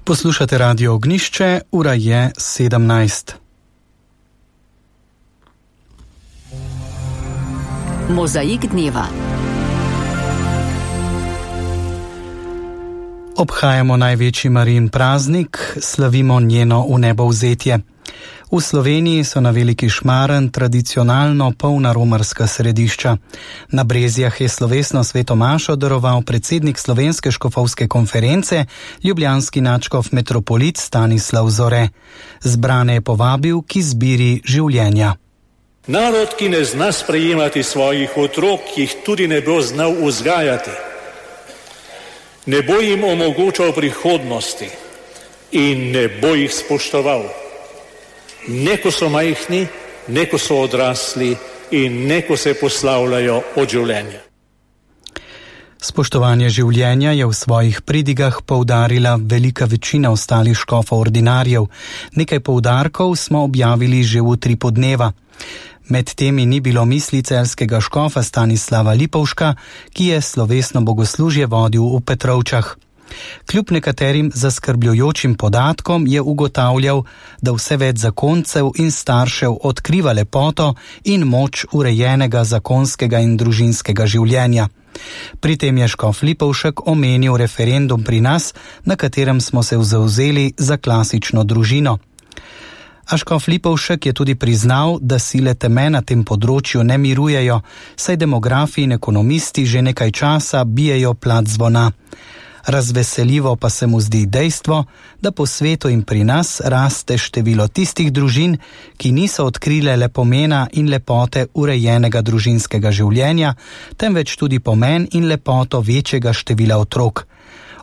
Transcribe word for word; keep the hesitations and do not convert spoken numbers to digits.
Poslušate Radio Ognišče, ura je sedemnajst. Mozaik dneva. Obhajamo največji Marijin praznik, slavimo njeno vnebovzetje. V Sloveniji so na Veliki Šmaren tradicionalno polna romarska središča. Na Brezjah je slovesno sveto mašo daroval predsednik Slovenske škofovske konference, ljubljanski nadškof metropolit Stanislav Zore. Zbrane je povabil k izbiri življenja. Narod, ki ne zna sprejemati svojih otrok, jih tudi ne bo znal vzgajati. Ne bo jim omogočal prihodnosti in ne bo jih spoštoval. Ne ko so majhni, ne ko so odrasli in ne ko se poslavljajo od življenja. Spoštovanje življenja je v svojih pridigah poudarila velika večina ostalih škofov ordinarjev. Nekaj poudarkov smo objavili že v utripu dneva. Med temi ni bilo misli celjskega škofa Stanislava Lipovška, ki je slovesno bogoslužje vodil v Petrovčah. Kljub nekaterim zaskrbljujočim podatkom je ugotavljal, da vse več zakoncev in staršev odkriva lepoto in moč urejenega zakonskega in družinskega življenja. Pri tem je škof Lipovšek omenil referendum pri nas, na katerem smo se zavzeli za klasično družino. A škof Lipovšek je tudi priznal, da sile teme na tem področju ne mirujejo, saj demografi in ekonomisti že nekaj časa bijejo plat zvona. Razveseljivo pa se mu zdi dejstvo, da po svetu in pri nas raste število tistih družin, ki niso odkrile le pomena in lepote urejenega družinskega življenja, temveč tudi pomen in lepoto večjega števila otrok.